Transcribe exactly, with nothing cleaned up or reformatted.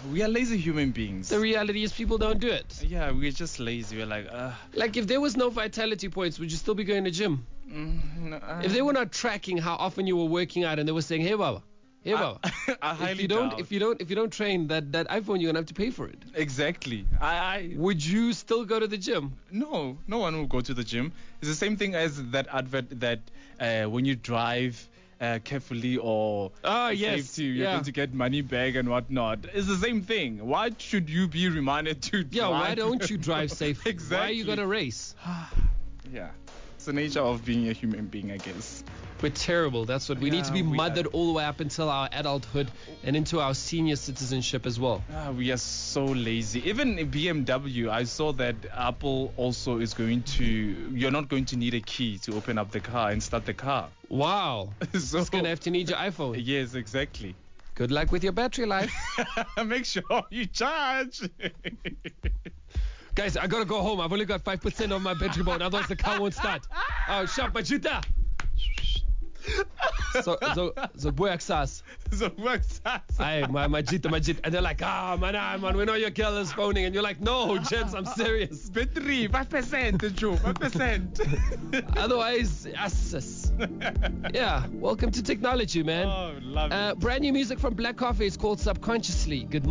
we are lazy human beings. The reality is people don't do it. Yeah, we're just lazy. We're like, uh, Like, if there was no vitality points, would you still be going to gym? mm, no, uh, If they were not tracking how often you were working out and they were saying, hey, Baba, hey, Baba, I, I highly if you don't, doubt. if you don't, if you don't train that, that iPhone, you're gonna have to pay for it. Exactly. I, I Would you still go to the gym? no, no one will go to the gym. It's the same thing as that advert that uh, when you drive uh, carefully or Ah, yes, safety, you're yeah. going to get money back and whatnot. It's the same thing. Why should you be reminded to drive? Yeah, why don't you drive safely? Exactly. Why are you gonna race? Yeah. It's the nature of being a human being, I guess. We're terrible. That's what we need to be Yeah, we mothered are- all the way up until our adulthood and into our senior citizenship as well. Ah, we are so lazy. Even in B M W, I saw that Apple also is going to, you're not going to need a key to open up the car and start the car. Wow. So, It's gonna have to need your iPhone. yes, exactly. Good luck with your battery life. Make sure you charge. Guys, I gotta go home. I've only got five percent on my battery mode, otherwise the car won't start. Oh, shop Majita. So, so, so, boy, kusasa. So what's that? Hey, my Majita, Majita. And they're like, ah, man, ah, man, we know your girl is phoning. And you're like, no, gents, I'm serious. Battery, five percent, Joe, five percent. Otherwise, yes. Yeah, welcome to technology, man. Oh, love it. Uh, brand new music from Black Coffee. It's called Subconsciously. Good